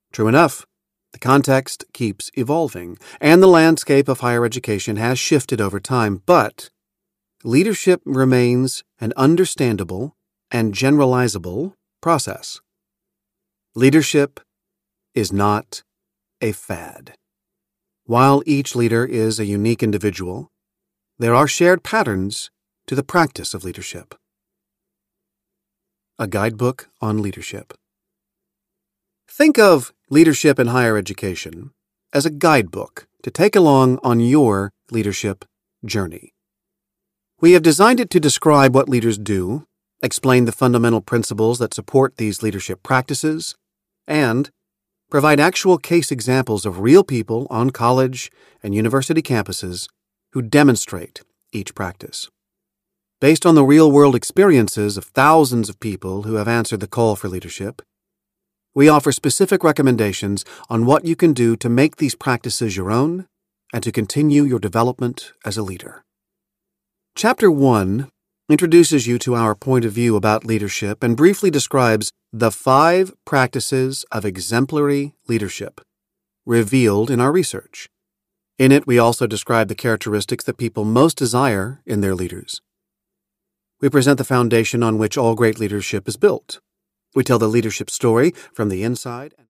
True enough, the context keeps evolving, and the landscape of higher education has shifted over time, but leadership remains an understandable and generalizable process. Leadership is not a fad. While each leader is a unique individual, there are shared patterns to the practice of leadership. A guidebook on leadership. Think of leadership in higher education as a guidebook to take along on your leadership journey. We have designed it to describe what leaders do, explain the fundamental principles that support these leadership practices, and provide actual case examples of real people on college and university campuses who demonstrate each practice. Based on the real-world experiences of thousands of people who have answered the call for leadership, we offer specific recommendations on what you can do to make these practices your own and to continue your development as a leader. Chapter 1 introduces you to our point of view about leadership and briefly describes the 5 practices of exemplary leadership revealed in our research. In it, we also describe the characteristics that people most desire in their leaders. We present the foundation on which all great leadership is built. We tell the leadership story from the inside.